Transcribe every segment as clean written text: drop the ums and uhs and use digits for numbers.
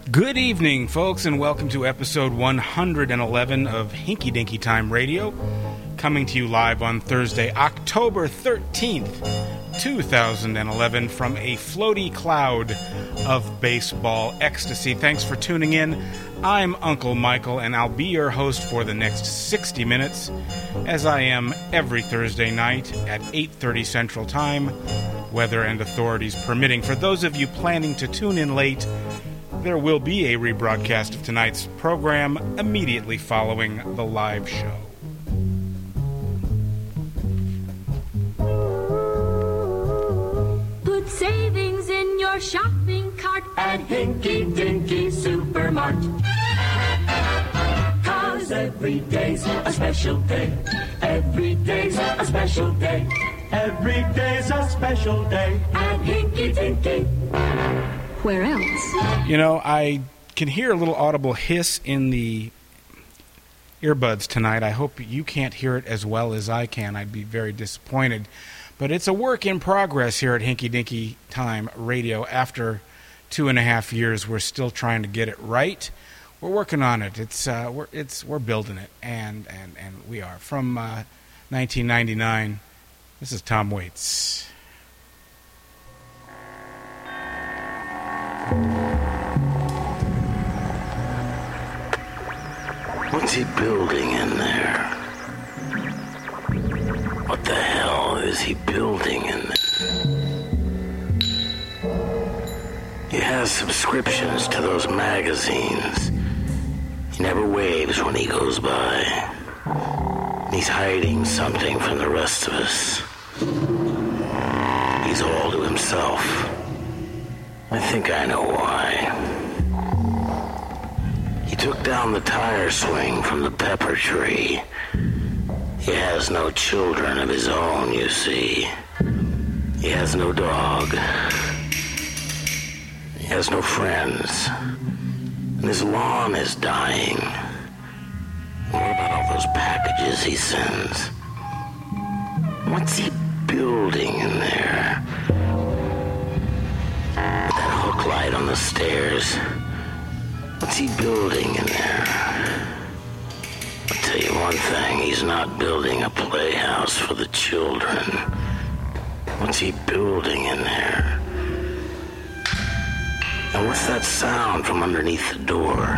Good evening, folks, and welcome to episode 111 of Hinky Dinky Time Radio, coming to you live on Thursday, October 13th, 2011, from a floaty cloud of baseball ecstasy. Thanks for tuning in. I'm Uncle Michael, and I'll be your host for the next 60 minutes, as I am every Thursday night at 8:30 Central Time, weather and authorities permitting. For those of you planning to tune in late, there will be a rebroadcast of tonight's program immediately following the live show. Put savings in your shopping cart at Hinky Dinky Supermart. 'Cause every day's a special day. Every day's a special day. Every day's a special day at Hinky Dinky. Where else? You know, I can hear a little audible hiss in the earbuds tonight. I hope you can't hear it as well as I can. I'd be very disappointed. But it's a work in progress here at Hinky Dinky Time Radio. After 2.5 years, we're still trying to get it right. We're working on it. We're building it, and we are. From 1999, this is Tom Waits. What's he building in there? What the hell is he building in there? He has subscriptions to those magazines. He never waves when he goes by. He's hiding something from the rest of us. He's all to himself. I think I know why. He took down the tire swing from the pepper tree. He has no children of his own, you see. He has no dog. He has no friends. And his lawn is dying. What about all those packages he sends? What's he building in there? With that hook light on the stairs. What's he building in there? I'll tell you one thing, he's not building a playhouse for the children. What's he building in there? And what's that sound from underneath the door?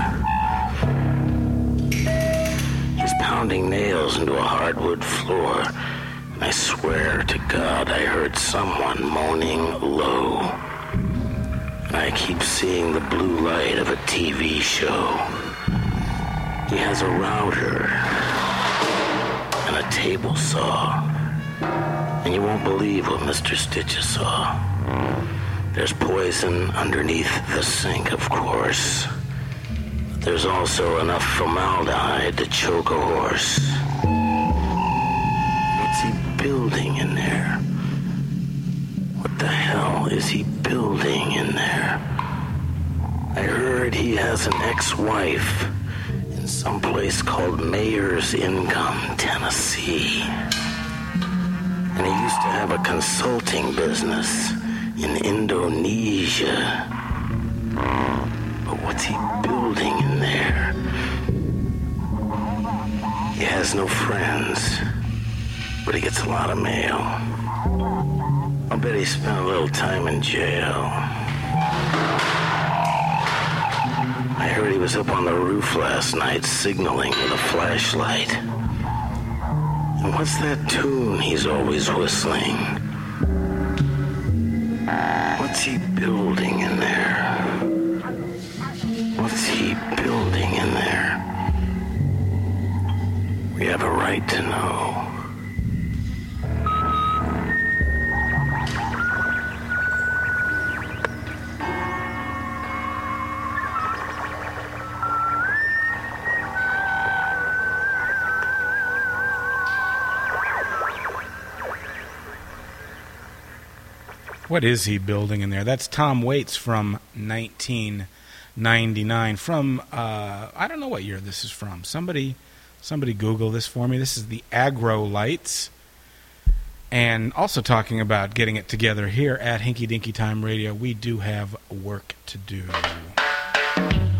He's pounding nails into a hardwood floor, and I swear to God I heard someone moaning low. I keep seeing the blue light of a TV show. He has a router and a table saw. And you won't believe what Mr. Stitches saw. There's poison underneath the sink, of course. But there's also enough formaldehyde to choke a horse. What's he building in there? What the hell is he building in there? I heard he has an ex-wife in some place called Mayor's Income, Tennessee. And he used to have a consulting business in Indonesia. But what's he building in there? He has no friends, but he gets a lot of mail. I'll bet he spent a little time in jail. I heard he was up on the roof last night signaling with a flashlight. And what's that tune he's always whistling? What's he building in there? What's he building in there? We have a right to know. What is he building in there? That's Tom Waits from 1999. From, I don't know what year this is from. Somebody Google this for me. This is the Agro Lights. And also talking about getting it together here at Hinky Dinky Time Radio, we do have work to do.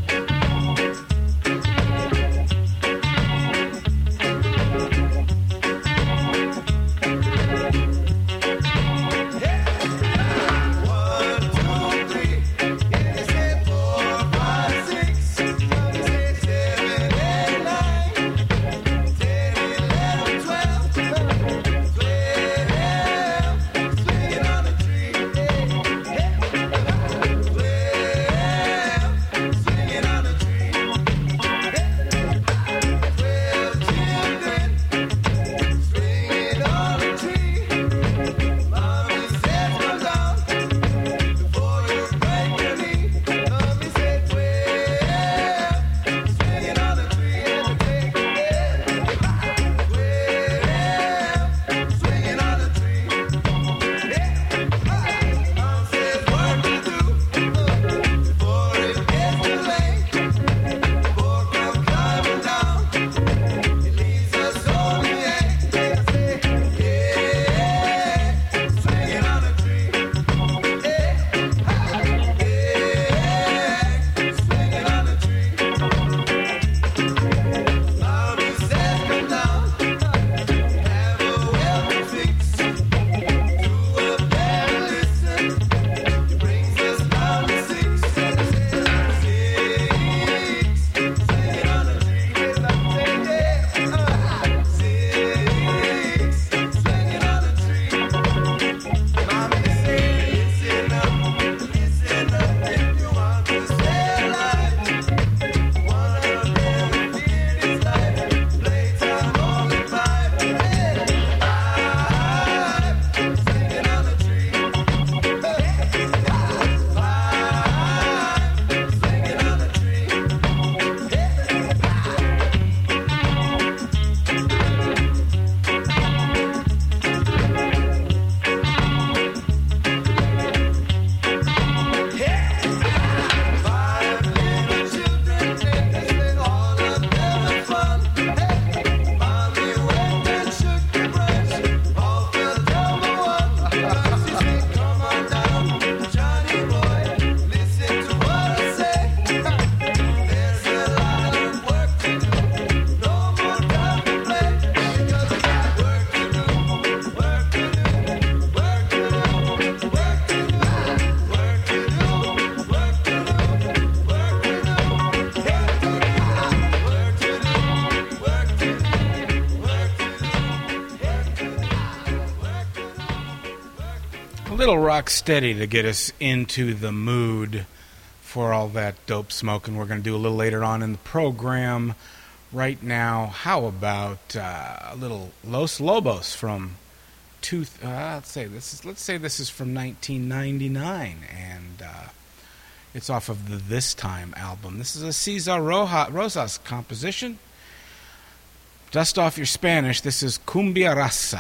A little rock steady to get us into the mood for all that dope smoking we're going to do a little later on in the program. Right now, how about a little Los Lobos from let's say this is from 1999, and it's off of the This Time album. This is a Cesar Rosas composition. Dust off your Spanish. This is Cumbia Raza.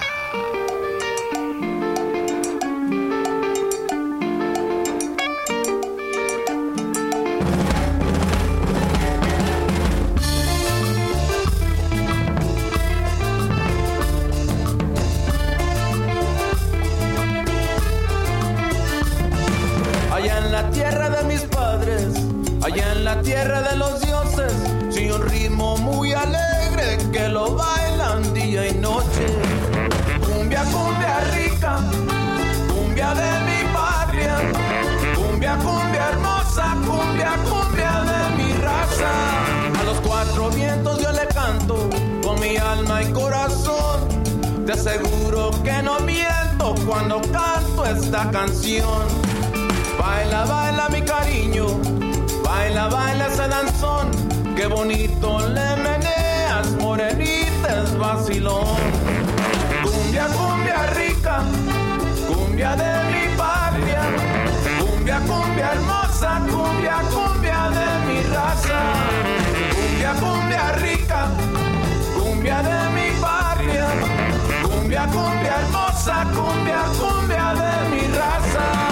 Allá en la tierra de los dioses, sí, un ritmo muy alegre que lo bailan día y noche. Cumbia, cumbia rica, cumbia de mi patria, cumbia, cumbia hermosa, cumbia, cumbia de mi raza. A los cuatro vientos yo le canto con mi alma y corazón. Te aseguro que no miento cuando canto esta canción. Baila, baila mi cariño, baila, baila ese danzón, qué bonito le meneas, morenita es vacilón. Cumbia, cumbia rica, cumbia de mi patria, cumbia, cumbia hermosa, cumbia, cumbia de mi raza. Cumbia, cumbia rica, cumbia de mi patria, cumbia, cumbia hermosa, cumbia, cumbia de mi raza.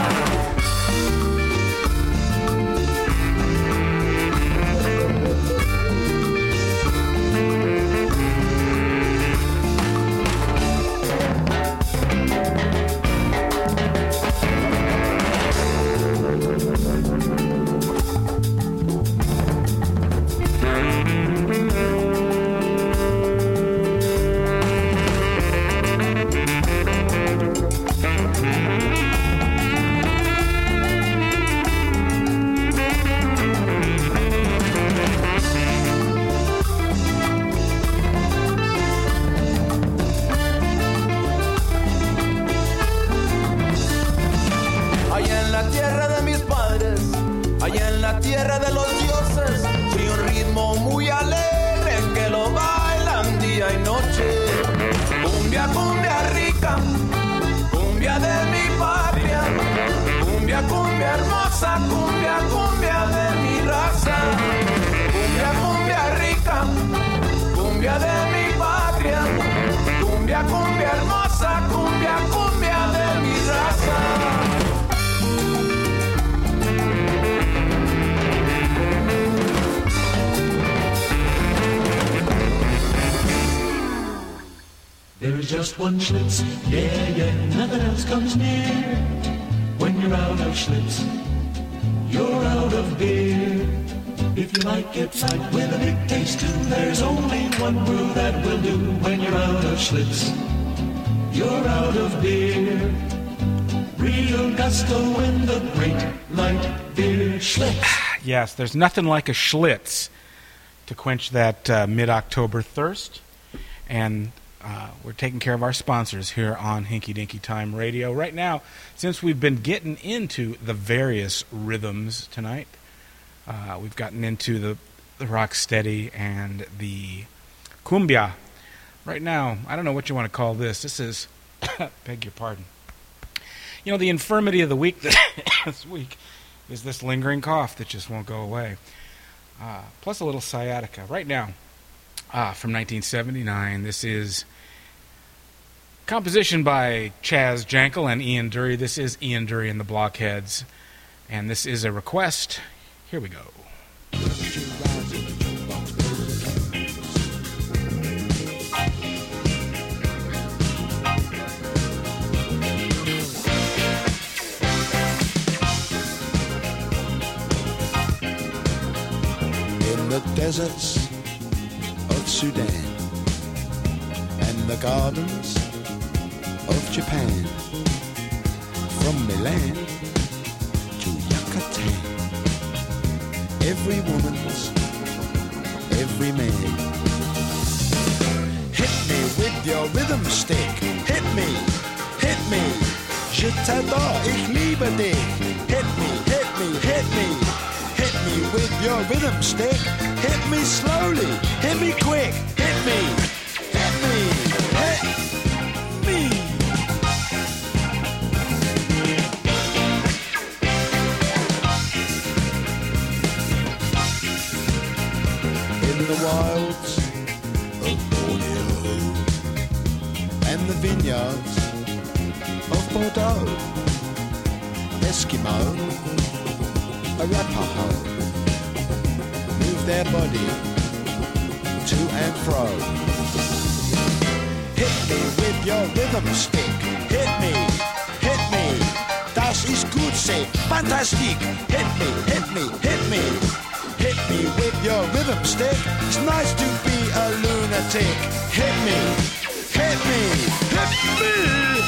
Tierra de los dioses, sí, un ritmo muy alegre que lo bailan día y noche. Cumbia, cumbia rica, cumbia de mi patria, cumbia, cumbia hermosa, cumbia, cumbia de mi raza. Cumbia, cumbia rica, cumbia de mi patria, cumbia, cumbia hermosa, cumbia, cumbia de mi raza. There's just one Schlitz, yeah, yeah, nothing else comes near. When you're out of Schlitz, you're out of beer. If you like it right with a big taste too, there's only one brew that will do. When you're out of Schlitz, you're out of beer. Real gusto in the great light beer Schlitz. Yes, there's nothing like a Schlitz to quench that mid-October thirst. And we're taking care of our sponsors here on Hinky Dinky Time Radio. Right now, since we've been getting into the various rhythms tonight, we've gotten into the rocksteady and the cumbia. Right now, I don't know what you want to call this. This is, beg your pardon. You know, the infirmity of the week this week is this lingering cough that just won't go away. Plus a little sciatica. Right now, from 1979, this is composition by Chaz Jankel and Ian Dury. This is Ian Dury and the Blockheads, and this is a request. Here we go. In the deserts of Sudan and the gardens of Japan, from Milan to Yucatan, every woman's, every man. Hit me with your rhythm stick, hit me, je t'adore, ich liebe dich. Hit me, hit me, hit me. Hit me with your rhythm stick. Hit me slowly, hit me quick. Hit me, hit me, hit me. In the wilds of Borneo and the vineyards of Bordeaux, Eskimo, Arapaho, move their body to and fro. Hit me with your rhythm stick. Hit me, das ist gut, say, fantastic. Hit me, hit me, hit me. Hit me with your rhythm stick. It's nice to be a lunatic. Hit me, hit me, hit me.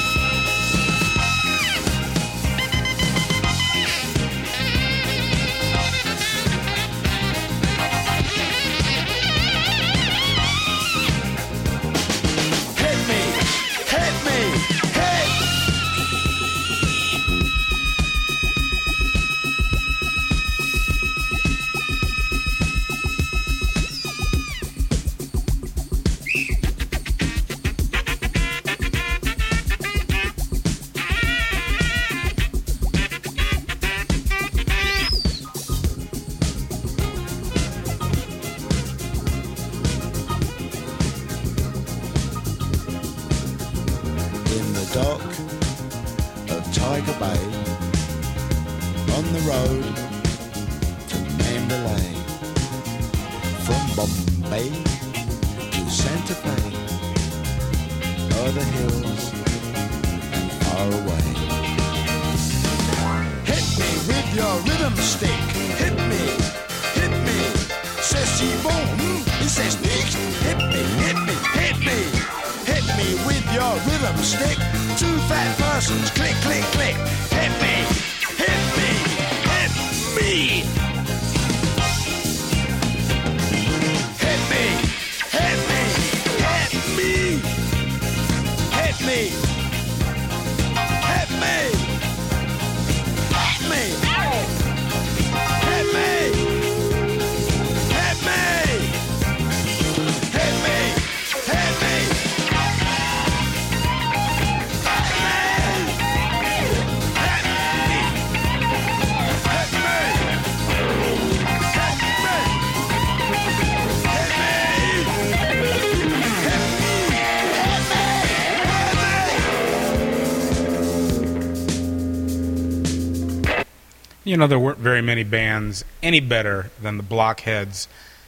You know, there weren't very many bands any better than the Blockheads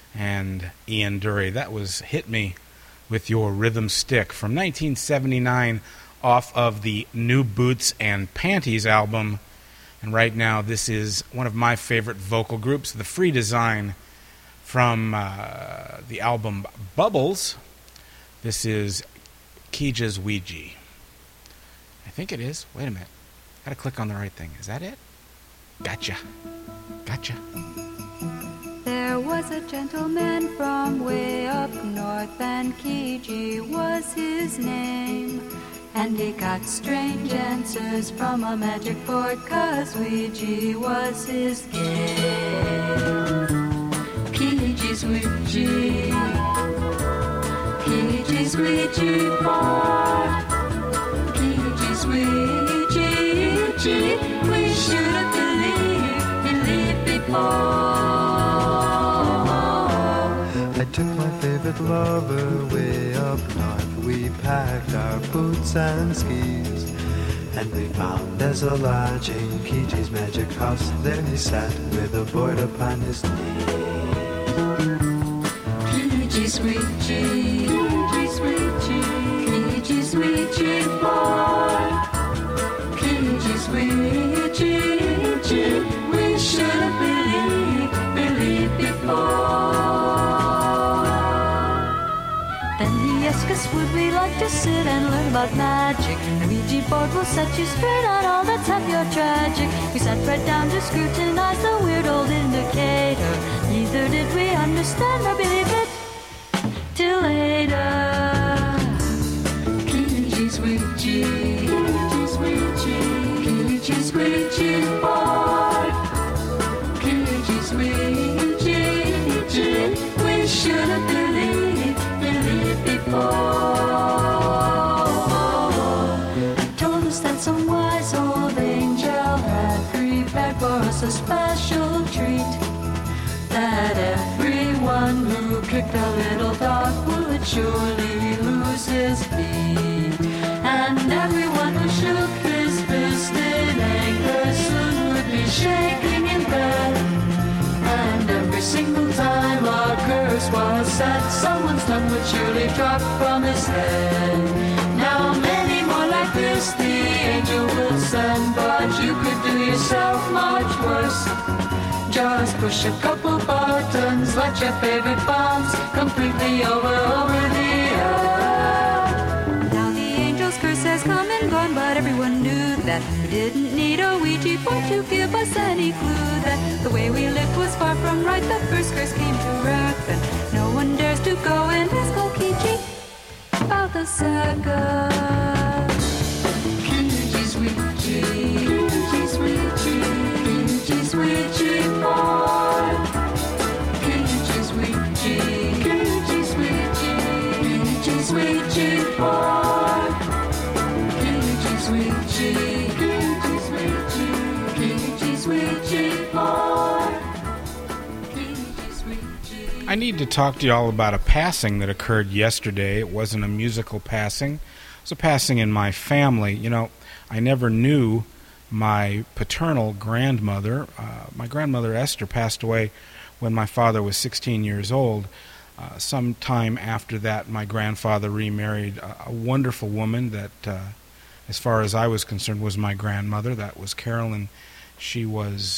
and Ian Dury. That was Hit Me with Your Rhythm Stick from 1979 off of the New Boots and Panties album. And right now this is one of my favorite vocal groups, The Free Design, from the album Bubbles. This is Kija's Ouija. I think it is. Wait a minute. Gotta click on the right thing. Is that it? Gotcha. There was a gentleman from way up north, and Kiji was his name. And he got strange answers from a magic board, 'cause Ouija was his game. Kiji's Ouija, Kiji's Ouija board, Kiji's Ouija, we should have believed before. I took my favorite lover way up north. We packed our boots and skis, and we found Desolage in Kiji's magic house. There he sat with a board upon his knee. Kiji's Ouija, Kiji's Ouija, Kiji's Ouija board, Kiji's Ouija, we should have believed before. Then he asked us, would we like to sit and learn about magic? The Ouija board will set you straight on all that's happy or tragic. We sat right down to scrutinize the weird old indicator. Neither did we understand or believe it till later. Kiji's Ouija, Kiji's Ouija. Queechy, squeechy boy. Queechy, squeechy, we should have believed before. Told us that some wise old angel had prepared for us a special treat, that everyone who kicked a little dog would surely lose his feet, and everyone who shook his fist in anger soon would be shaking in bed, and every single time a curse was said, someone's tongue would surely drop from his head. Now many more like this the angel will send, but you could do yourself much worse. Just push a couple buttons, let your favorite bombs completely over the earth. Now the angel's curse has come and gone, but everyone knew that we didn't need a Ouija board to give us any clue that the way we lived was far from right. The first curse came to earth, and no one dares to go and ask Okichi about the second. Ouija, sweetie, Ouija, sweetie, Ouija, sweetie boy. Ouija, sweetie, Ouija, sweetie, Ouija, sweetie boy. Ouija, sweetie, Ouija, sweetie, Ouija, sweetie boy. Ouija, sweetie. I need to talk to you all about a passing that occurred yesterday. It wasn't a musical passing. It was a passing in my family. You know, I never knew my paternal grandmother. My grandmother Esther passed away when my father was 16 years old. Some time after that, my grandfather remarried a wonderful woman that, as far as I was concerned, was my grandmother. That was Carolyn. She was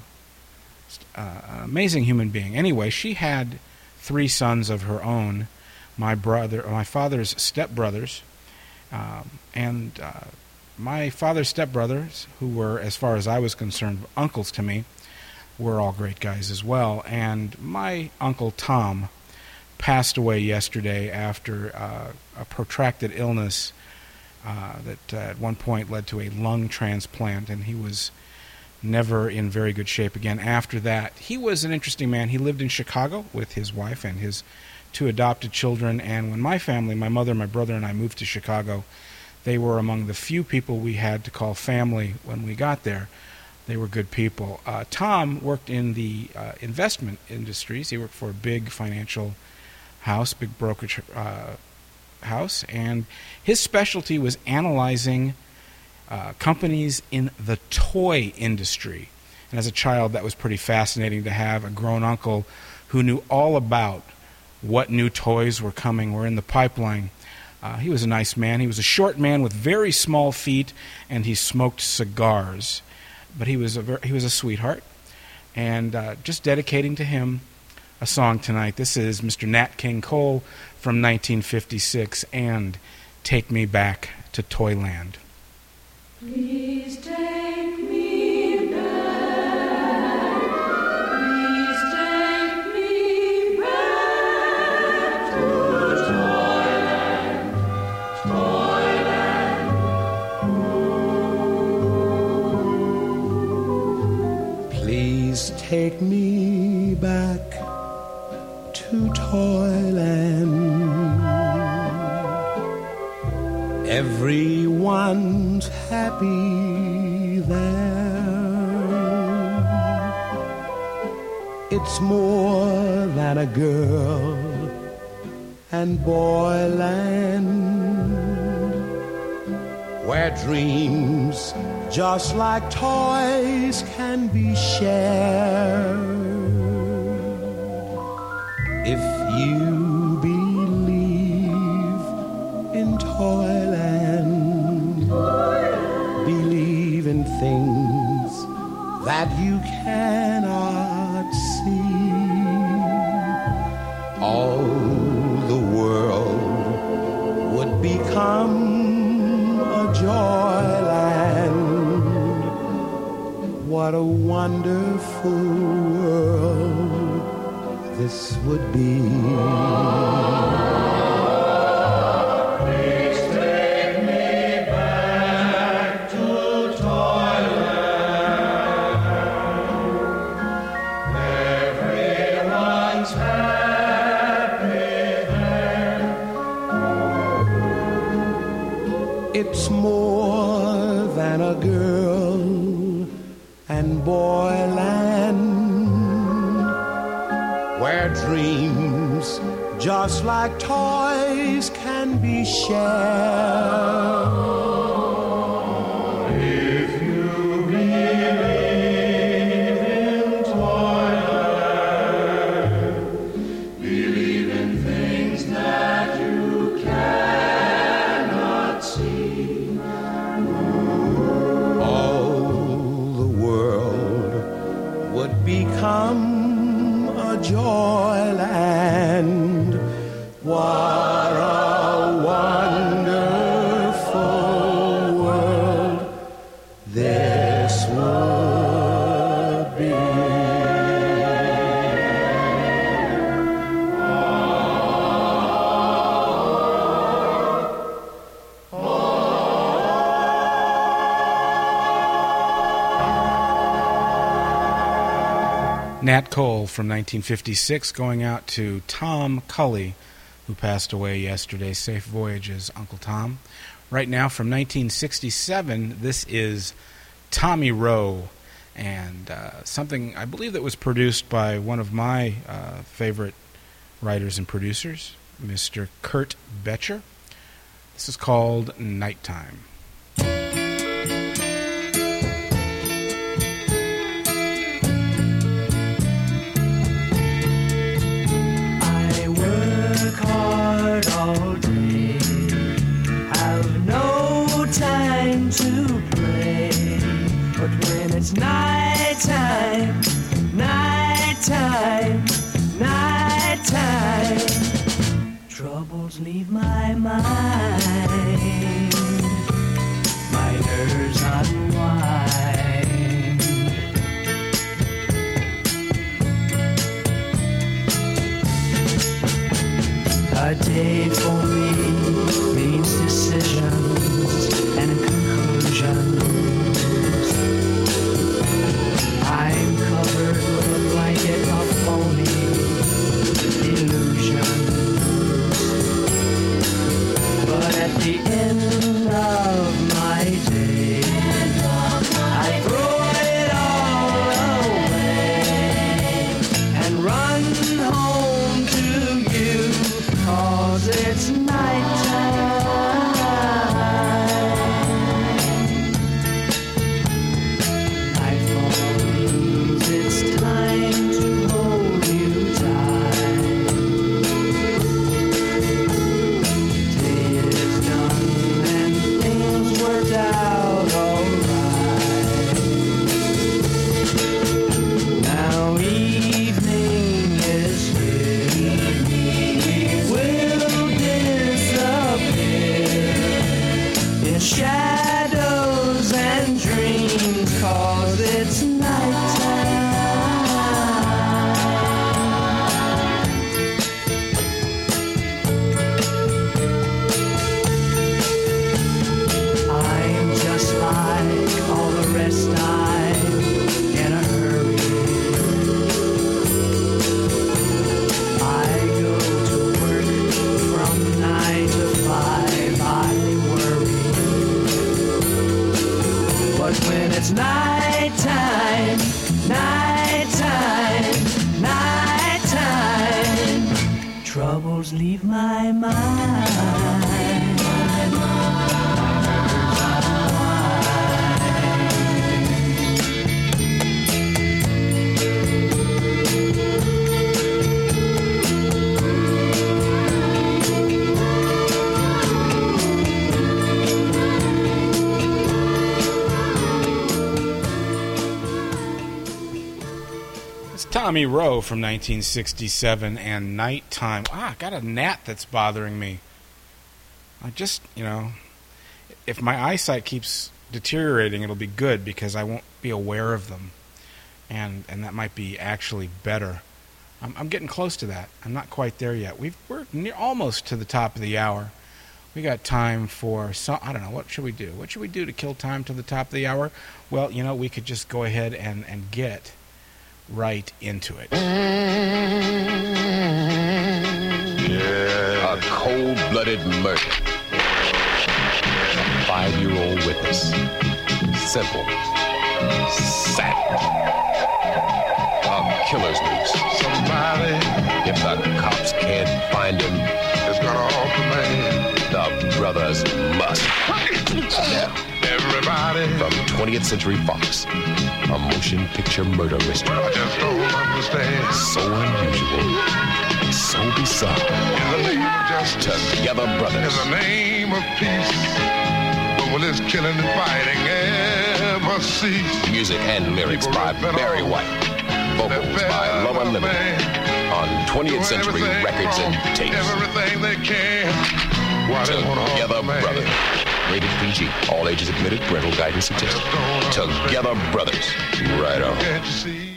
an amazing human being. Anyway, she had 3 sons of her own. My father's stepbrothers, and my father's stepbrothers, who were, as far as I was concerned, uncles to me, were all great guys as well. And my Uncle Tom passed away yesterday after a protracted illness that at one point led to a lung transplant, and he was never in very good shape again after that. He was an interesting man. He lived in Chicago with his wife and his 2 adopted children, and when my family, my mother, my brother, and I moved to Chicago, they were among the few people we had to call family when we got there. They were good people. Tom worked in the investment industries. He worked for a big financial house, big brokerage house, and his specialty was analyzing companies in the toy industry. And as a child, that was pretty fascinating to have a grown uncle who knew all about what new toys were coming or in the pipeline. He was a nice man. He was a short man with very small feet, and he smoked cigars. But he was a sweetheart. And just dedicating to him a song tonight. This is Mr. Nat King Cole from 1956 and Take Me Back to Toyland. Please take me back. Please take me back to Toyland, Toyland. Please take me back to Toyland. Everyone's happy there. It's more than a girl and boy land, where dreams just like toys can be shared. If you believe in Toyland, believe in things that you cannot see, all the world would become a joyland. What a wonderful world this would be. Please take me back to Toyland. in Boyland, where dreams just like toys can be shared. If you believe in Toyland, believe in things that you cannot see. All the world would become a joyland. What a wonderful world this would be. Nat Cole from 1956 going out to Tom Cully, who passed away yesterday. Safe voyages, Uncle Tom. Right now from 1967, this is Tommy Roe, and something I believe that was produced by one of my favorite writers and producers, Mr. Kurt Betcher. This is called Nighttime. All day, have no time to play, but when it's nighttime, nighttime, nighttime, troubles leave my mind, my nerves unwind. A day for me means decisions and conclusions. I'm covered with a blanket of phony illusions. But at the end of my day, I throw it all away and run home to you. 'Cause it's nighttime. Nightfall means it's time to hold you tight. Day is done and things worked out alright. Now evening is here. Shadows and dreams, 'cause it's I'm just like all the rest, I'm in a hurry. I go to work from 9 to 5, I worry. But when it's nighttime, nighttime, nighttime, troubles leave my mind. Tommy Roe from 1967 and Nighttime. I got a gnat that's bothering me. I just, if my eyesight keeps deteriorating, it'll be good because I won't be aware of them. And that might be actually better. I'm getting close to that. I'm not quite there yet. We're almost to the top of the hour. We got time for I don't know, what should we do? What should we do to kill time to the top of the hour? Well, we could just go ahead and get right into it. Yeah. A cold-blooded murder. A 5-year-old witness. Simple, Savage. A killer's noose. Somebody, if the cops can't find him, it's gonna off the man. The brothers must. Now, everybody from 20th Century Fox, a motion picture murder mystery. I just don't understand. So unusual, so bizarre. In the name of justice, Together Brothers. in the name of peace, but will this killing and fighting ever cease? Music and lyrics by Barry White. Vocals by Low Unlimited. On 20th Century Records and Tapes. Everything they can. Why they wanna off Together the man. Brothers. Rated PG. All ages admitted. Parental guidance suggested. Together Brothers. Right on. Can't you see?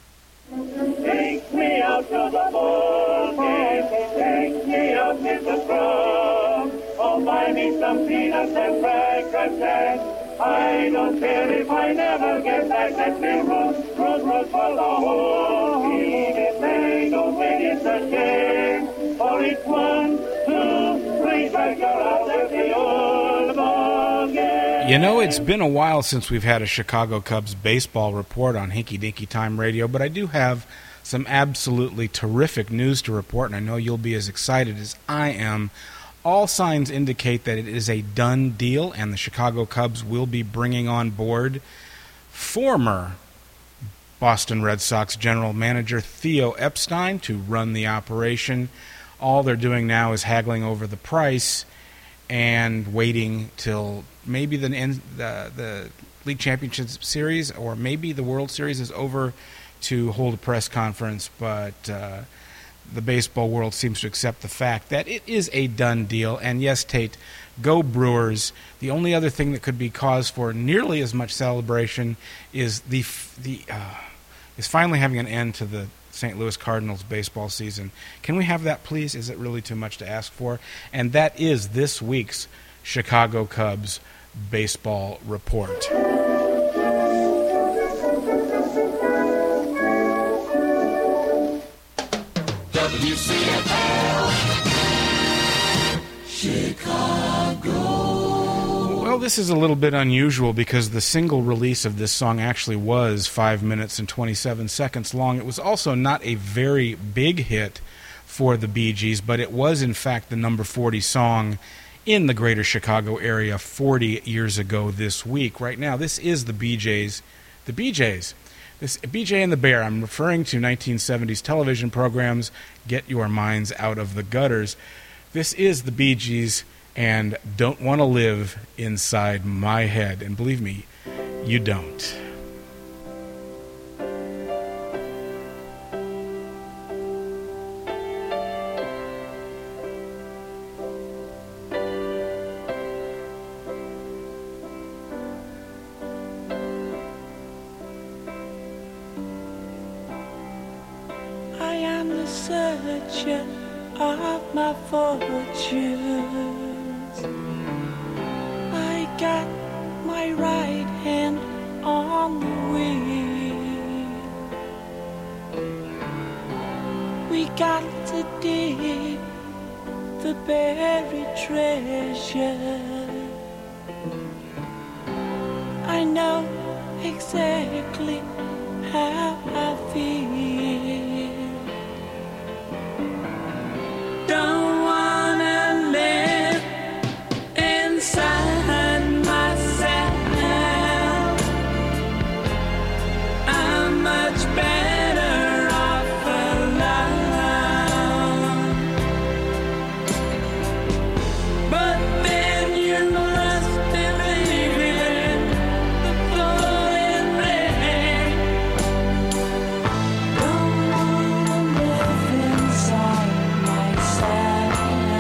Take me out to the ball game. Take me out in the crowd. Oh, buy me some peanuts and cracker jacks. I don't care if I never get back. Let me root for the whole team. If they don't win, it's a shame. For it's 1, 2, 3, back you're out at the old ball game. You know, it's been a while since we've had a Chicago Cubs baseball report on Hinky Dinky Time Radio, but I do have some absolutely terrific news to report, and I know you'll be as excited as I am. All signs indicate that it is a done deal, and the Chicago Cubs will be bringing on board former Boston Red Sox general manager Theo Epstein to run the operation. All they're doing now is haggling over the price and waiting till maybe the League Championship Series or maybe the World Series is over to hold a press conference, but the baseball world seems to accept the fact that it is a done deal. And yes, Tate, go Brewers. The only other thing that could be cause for nearly as much celebration is is finally having an end to the St. Louis Cardinals baseball season. Can we have that, please? Is it really too much to ask for? And that is this week's Chicago Cubs baseball report. WCFL Chicago. Well, this is a little bit unusual because the single release of this song actually was 5 minutes and 27 seconds long. It was also not a very big hit for the Bee Gees, but it was in fact the number 40 song in the greater Chicago area 40 years ago this week. Right now, this is the Bee Gees. The Bee Gees. This BJ and the Bear. I'm referring to 1970s television programs. Get your minds out of the gutters. This is the Bee Gees and Don't Want to Live Inside My Head. And believe me, you don't. Searcher of my fortunes, I got my right hand on the wheel. We got to dig the buried treasure. I know exactly how I feel. Don't wanna live inside myself. I'm much better off alone. But then you must believe in the falling rain. Don't wanna live inside myself.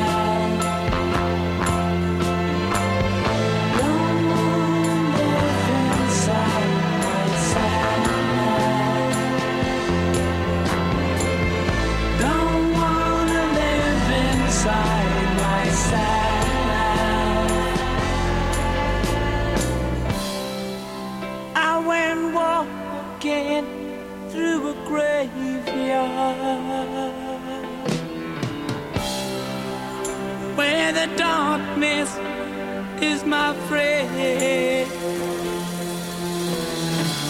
Don't wanna live inside myself. Don't wanna live inside myself. I went walking through a graveyard where the darkness is my friend.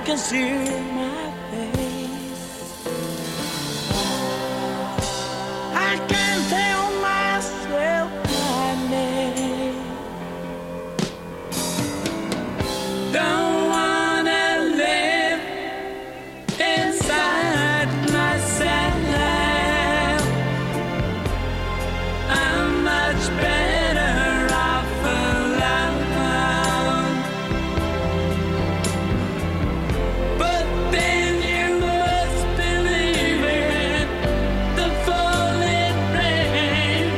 can see my face. I can't tell myself my name. Don't wanna live inside myself. I'm much better off alone. But then you must believe it, the falling rain.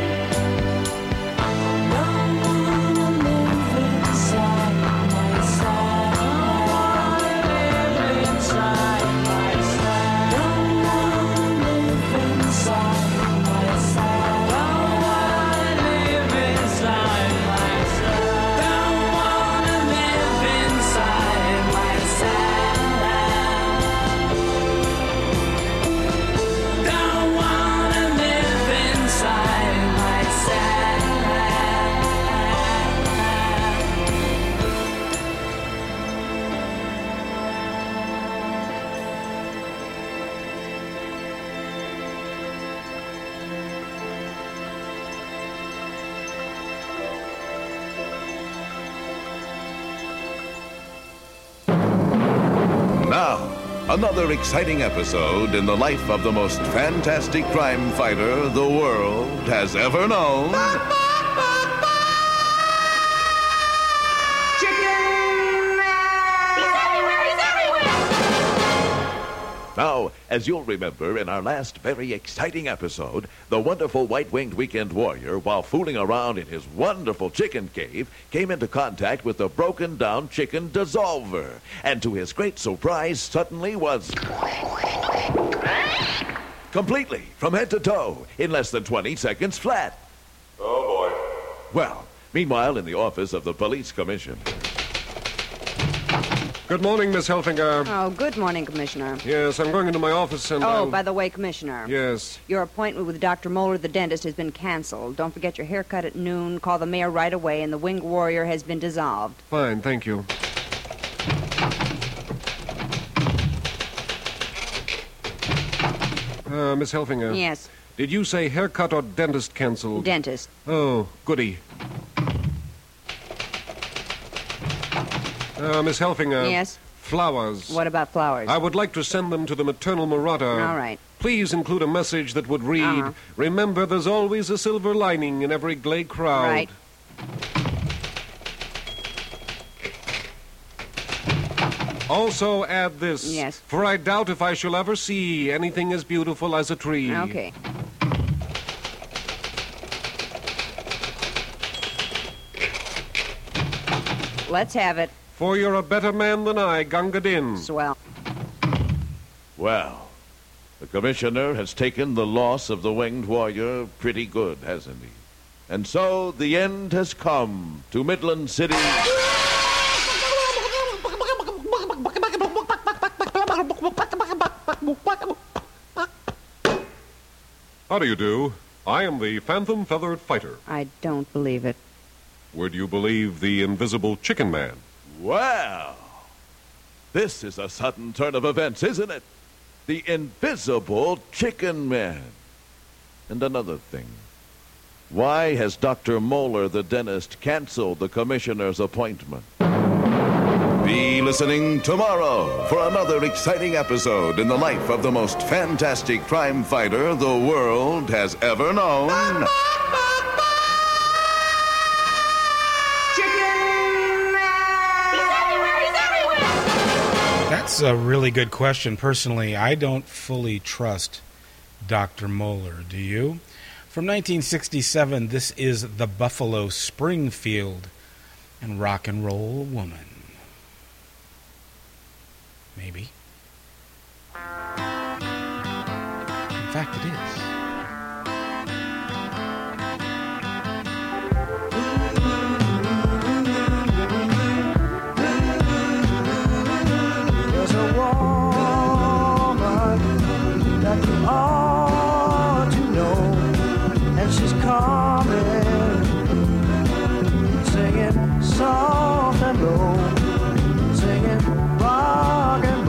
Don't wanna live inside myself. Don't wanna live inside myself. Don't wanna live inside myself. Don't wanna live inside myself. Don't wanna live inside myself. Don't wanna live inside myself. Now, another exciting episode in the life of the most fantastic crime fighter the world has ever known. Now, as you'll remember, in our last very exciting episode, the wonderful white-winged weekend warrior, while fooling around in his wonderful chicken cave, came into contact with the broken-down chicken dissolver, and to his great surprise, suddenly was completely, from head to toe, in less than 20 seconds flat. Oh, boy. Well, meanwhile, in the office of the police commission... Good morning, Miss Helfinger. Oh, good morning, Commissioner. Yes, I'm going into my office and... Oh, by the way, Commissioner. Yes. Your appointment with Dr. Moeller, the dentist, has been canceled. Don't forget your haircut at noon. Call the mayor right away, and the winged warrior has been dissolved. Fine, thank you. Miss Helfinger. Yes. Did you say haircut or dentist canceled? Dentist. Oh, goody. Miss Helfinger. Yes? Flowers. What about flowers? I would like to send them to the maternal marauder. All right. Please include a message that would read, Remember, there's always a silver lining in every gay crowd. Right. Also add this. Yes. For I doubt if I shall ever see anything as beautiful as a tree. Okay. Let's have it. For you're a better man than I, Gunga Din. Swell. Well, the commissioner has taken the loss of the winged warrior pretty good, hasn't he? And so the end has come to Midland City. How do you do? I am the Phantom Feathered Fighter. I don't believe it. Would you believe the Invisible Chicken Man? Well, this is a sudden turn of events, isn't it? The Invisible Chicken Man. And another thing. Why has Dr. Moeller, the dentist, canceled the commissioner's appointment? Be listening tomorrow for another exciting episode in the life of the most fantastic crime fighter the world has ever known. That's a really good question. Personally, I don't fully trust Dr. Moeller. Do you? From 1967, this is the Buffalo Springfield and Rock and Roll Woman. Maybe. In fact, it is. There's a woman that you ought to know, and she's coming, singing soft and low, singing rock and roll.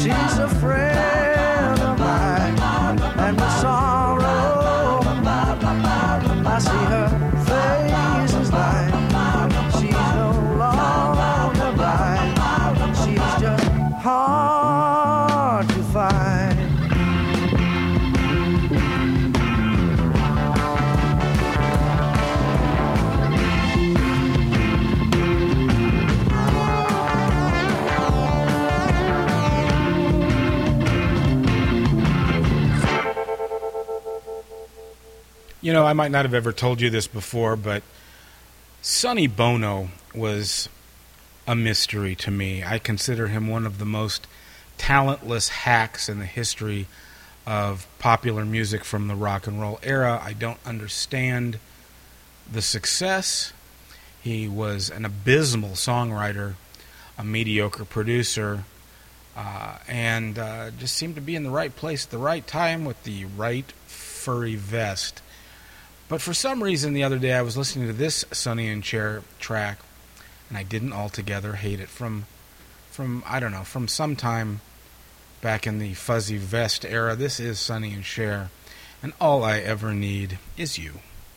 She's a friend of mine, and with sorrow I see her face is light. She's no longer blind. She's just hard to find. You know, I might not have ever told you this before, but Sonny Bono was a mystery to me. I consider him one of the most talentless hacks in the history of popular music from the rock and roll era. I don't understand the success. He was an abysmal songwriter, a mediocre producer, and just seemed to be in the right place at the right time with the right furry vest. But for some reason the other day I was listening to this Sonny and Cher track, and I didn't altogether hate it from I don't know, from some time back in the fuzzy vest era. This is Sonny and Cher, and All I Ever Need Is You.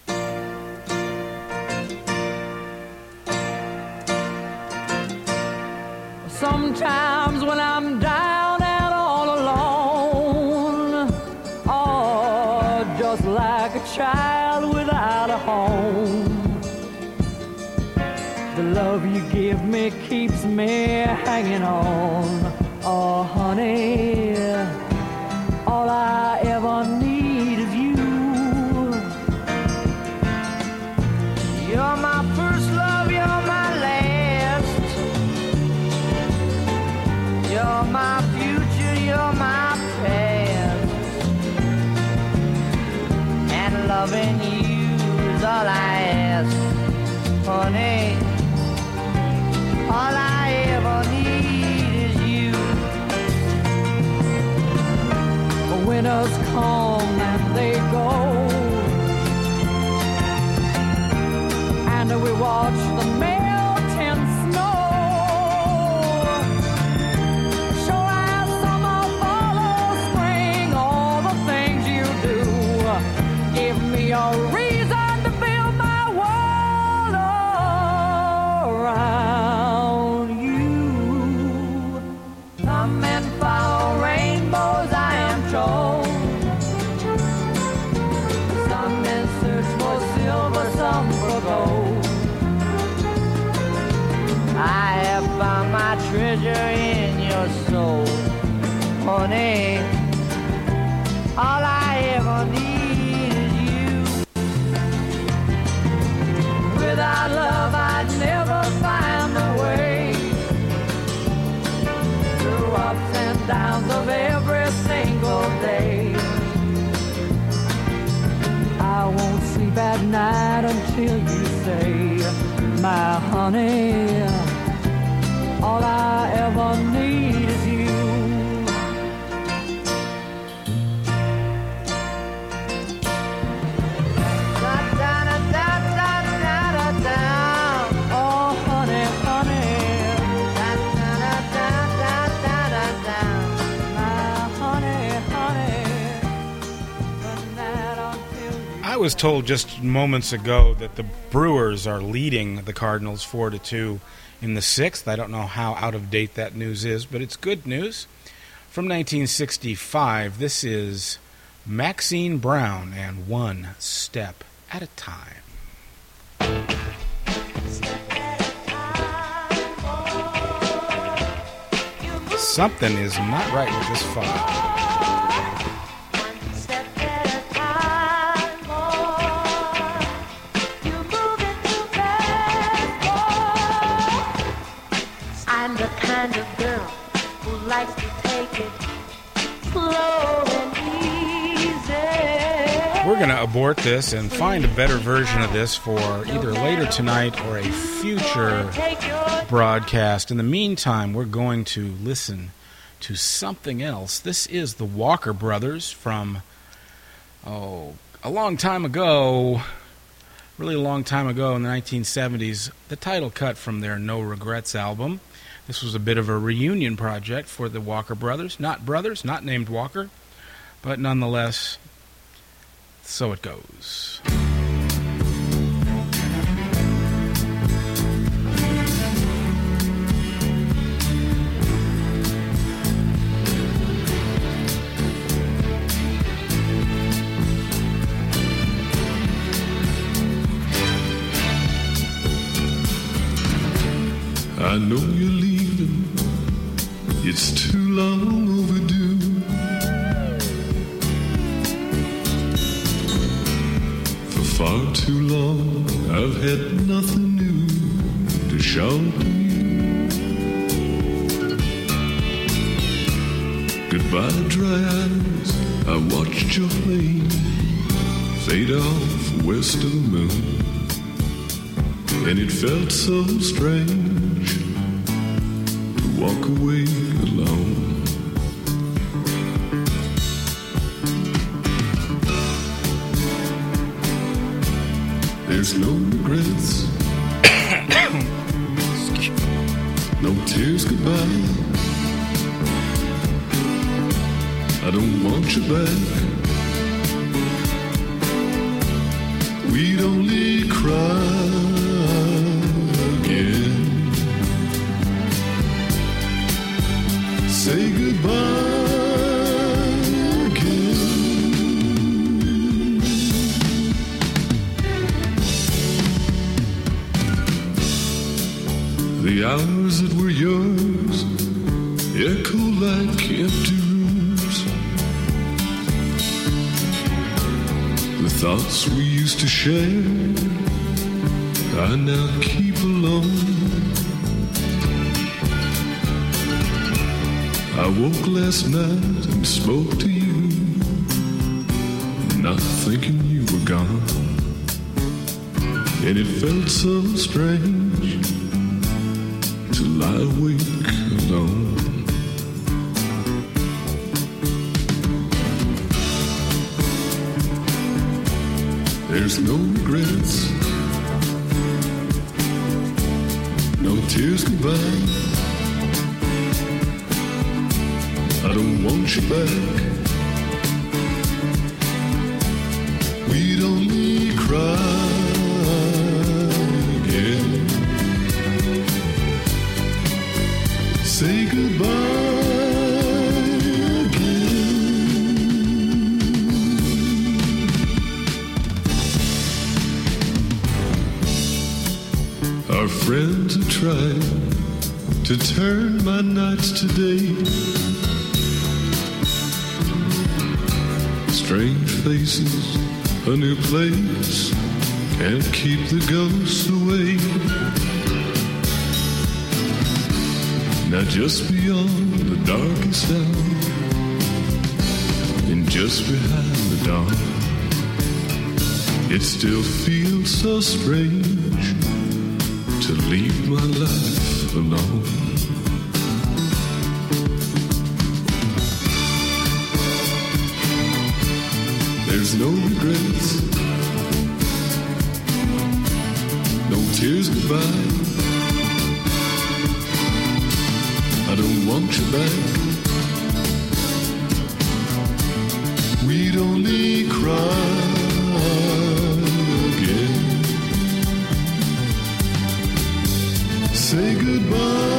Sometimes when I'm down and all alone, oh, just like a child without a home, the love you give me keeps me hanging on. Oh, honey, all I ever need is you. You're my first love, you're my last. You're my future, you're my past. And loving you is all I ask, honey. All I ever need is you. Winters come and they go, and we watch the melting snow. Sure as summer follows spring, all the things you do give me a reason to build my world around you. Come and follow rainbows, I am told. Some men search for silver, some for gold. I have found my treasure in your soul, honey. All I ever need is you. Without love, I'd never find a way through ups and downs of every single day. I won't sleep at night until you say, my honey, all I ever need is you. Oh, honey, honey. My honey, honey. I was told just moments ago that the Brewers are leading the Cardinals 4-2 in the sixth. I don't know how out of date that news is, but it's good news. From 1965, this is Maxine Brown and One Step at a Time. Something is not right with this file. I'm the kind of girl who likes to take it slow and easy. We're going to abort this and find a better version of this for either later tonight or a future broadcast. In the meantime, we're going to listen to something else. This is the Walker Brothers from, a long time ago, really a long time ago in the 1970s, the title cut from their No Regrets album. This was a bit of a reunion project for the Walker brothers, not named Walker, but nonetheless, so it goes. I know you're leaving, it's too long overdue. For far too long, I've had nothing new to show you. Goodbye, dry eyes, I watched your plane fade off west of the moon. And it felt so strange to walk away alone. There's no regrets, no tears goodbye. I don't want you back. We'd only cry again. Say goodbye again. The hours that were yours echo like empty rooms. The thoughts we used to share I now keep alone. I woke last night and spoke to you, not thinking you were gone. And it felt so strange to lie awake alone. There's no regrets, no tears goodbye. I don't want you back. We'd only cry again. Say goodbye again. Our friends have tried to turn my nights to day. Strange faces, a new place, can't keep the ghosts away. Now just beyond the darkest hour, and just behind the dawn, it still feels so strange to leave my life alone. There's no regrets, no tears goodbye. I don't want you back. We'd only cry again. Say goodbye.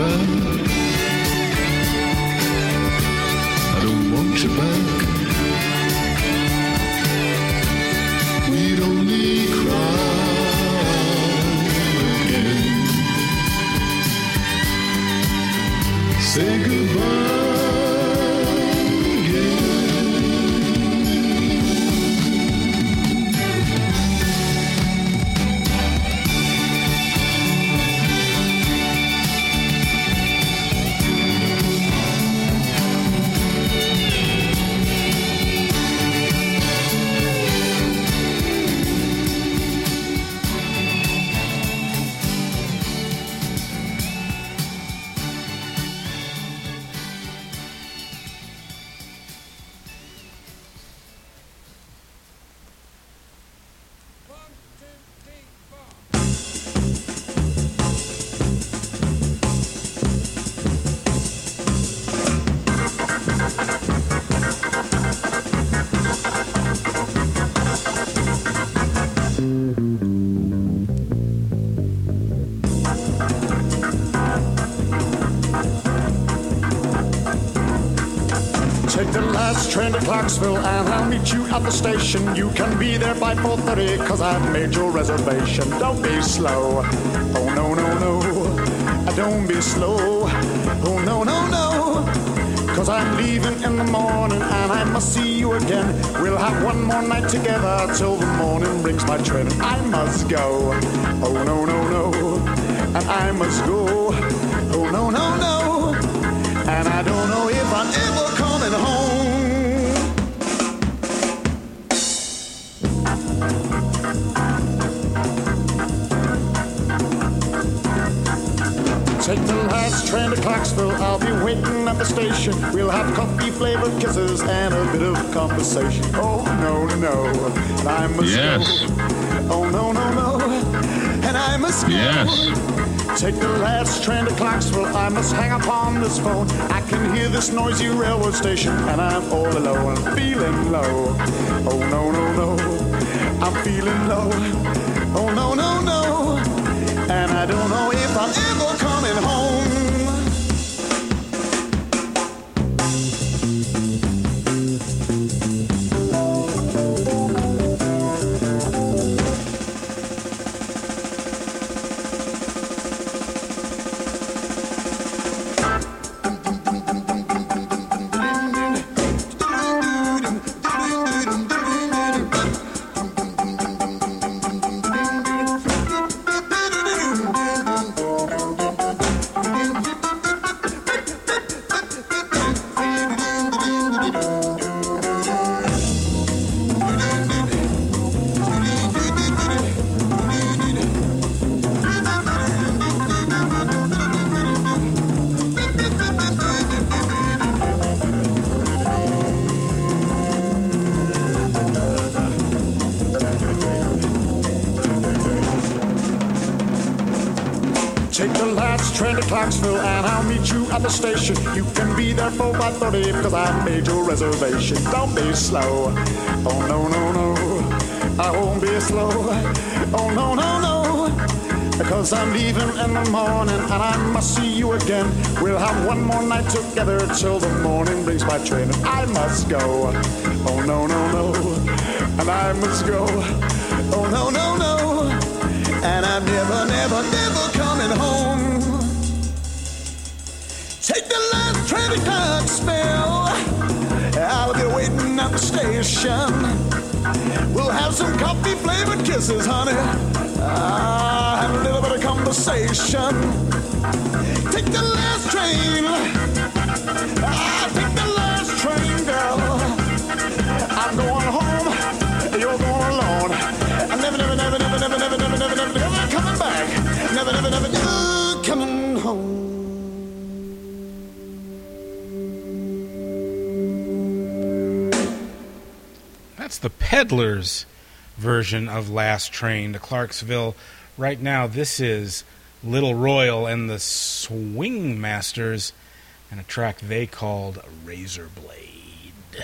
I don't want you back. Take the last train to Clarksville and I'll meet you at the station. You can be there by 4:30 cause I've made your reservation. Don't be slow. Oh no, no, no. Don't be slow. Oh no, no, no. Cause I'm leaving in the morning and I must see you again. We'll have one more night together till the morning brings my train. I must go. Oh no, no, no. And I must go. Oh no, no, no. And I don't know if I'm ever coming home. Take the last train to Clarksville, I'll be waiting at the station. We'll have coffee-flavored kisses and a bit of conversation. Oh, no, no, and I must go. Oh, no, no, no, and I must go. Take the last train to Clarksville, I must hang up on this phone. I can hear this noisy railroad station, and I'm all alone, feeling low. Oh, no, no, no, I'm feeling low. Oh, no, no, no, and I don't know if I'm ever coming home. Take the last train to Clarksville and I'll meet you at the station. You can be there for 5:30 because I made your reservation. Don't be slow. Oh no, no, no, I won't be slow. Oh no, no, no, because I'm leaving in the morning and I must see you again. We'll have one more night together till the morning brings my train and I must go. Oh no, no, no, and I must go. Oh no, no, no, and I'm never, never, never coming home. Take the last train to Clarksville, I'll be waiting at the station. We'll have some coffee-flavored kisses, honey. Have a little bit of conversation. Take the last train. Take the last train, girl. I'm going home. You're going alone. I'm never, never, never, never, never, never, never, never, never, never coming back. Never, never, never, never coming home. That's the Peddlers' version of Last Train to Clarksville. Right now, this is Little Royal and the Swing Masters and a track they called Razor Blade.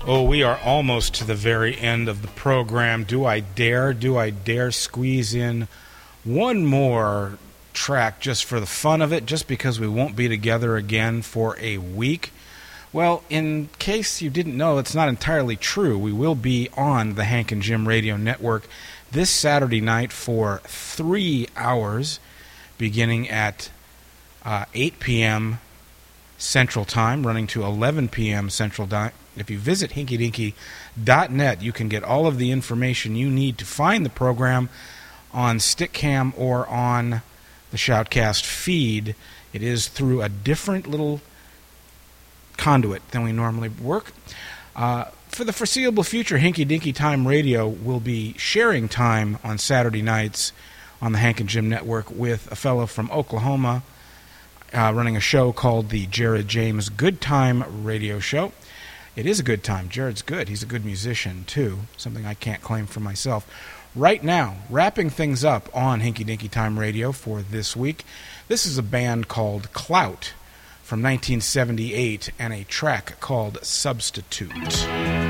Oh, we are almost to the very end of the program. Do I dare squeeze in one more track just for the fun of it, just because we won't be together again for a week? Well, in case you didn't know, it's not entirely true. We will be on the Hank and Jim Radio Network this Saturday night for 3 hours, beginning at 8 p.m. Central Time, running to 11 p.m. Central Time. If you visit hinkydinky.net, you can get all of the information you need to find the program on Stickcam or on the Shoutcast feed. It is through a different little conduit than we normally work. For the foreseeable future, Hinky Dinky Time Radio will be sharing time on Saturday nights on the Hank and Jim Network with a fellow from Oklahoma running a show called the Jared James Good Time Radio Show. It is a good time. Jared's good. He's a good musician, too, something I can't claim for myself. Right now, wrapping things up on Hinky Dinky Time Radio for this week, this is a band called Clout from 1978 and a track called Substitute.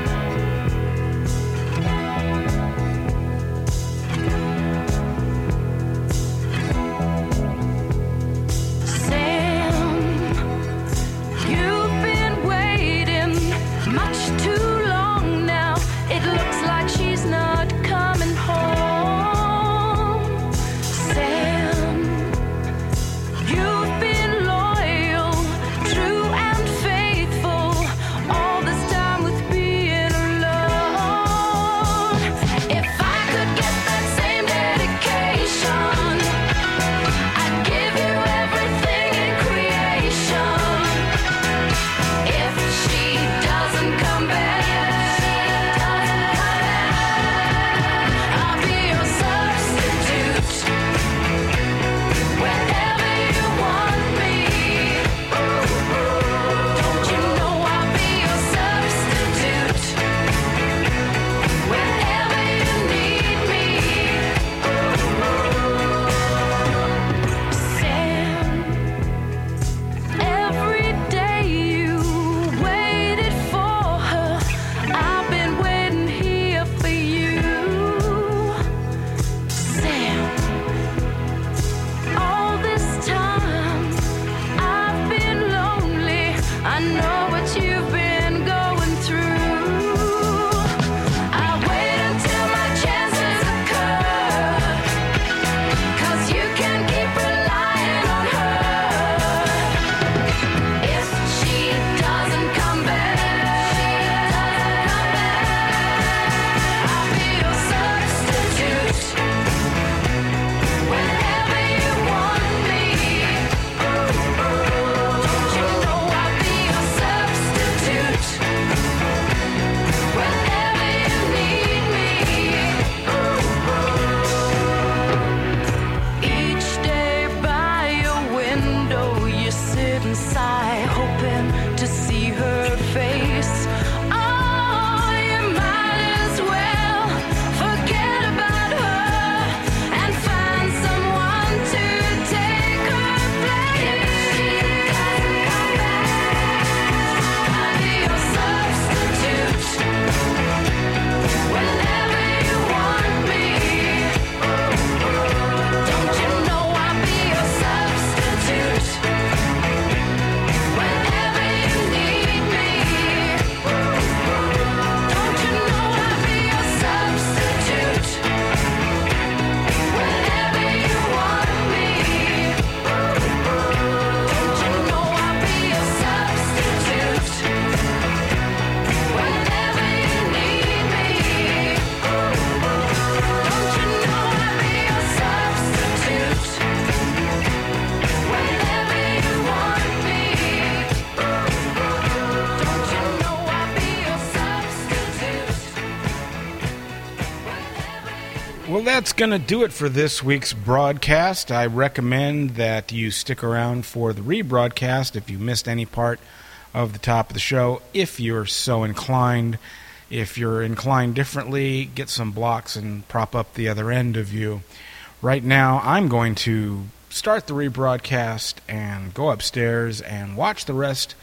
Well, that's going to do it for this week's broadcast. I recommend that you stick around for the rebroadcast if you missed any part of the top of the show, if you're so inclined. If you're inclined differently, get some blocks and prop up the other end of you. Right now, I'm going to start the rebroadcast and go upstairs and watch the rest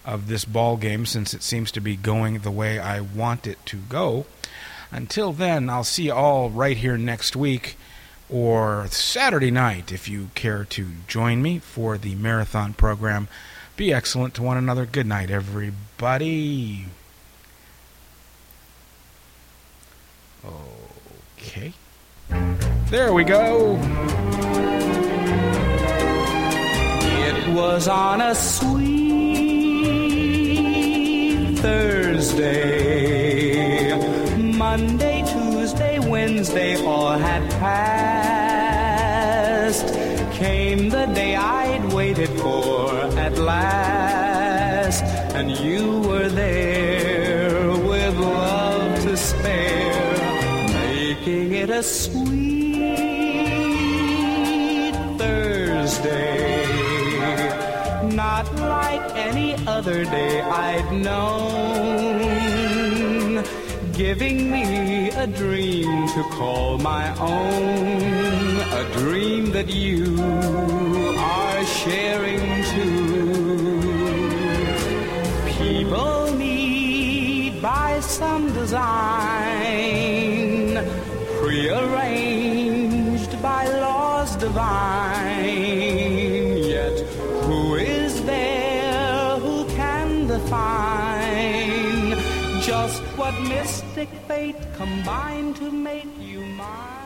of this ball game, since it seems to be going the way I want it to go. Until then, I'll see you all right here next week, or Saturday night if you care to join me for the marathon program. Be excellent to one another. Good night, everybody. Okay. There we go. It was on a sweet Thursday. Monday, Tuesday, Wednesday all had passed. Came the day I'd waited for at last, and you were there with love to spare, making it a sweet Thursday. Not like any other day I'd known, giving me a dream to call my own, a dream that you are sharing too. People need by some design, prearranged by laws divine, yet who is there who can define just what mystic fate combined to make you mine?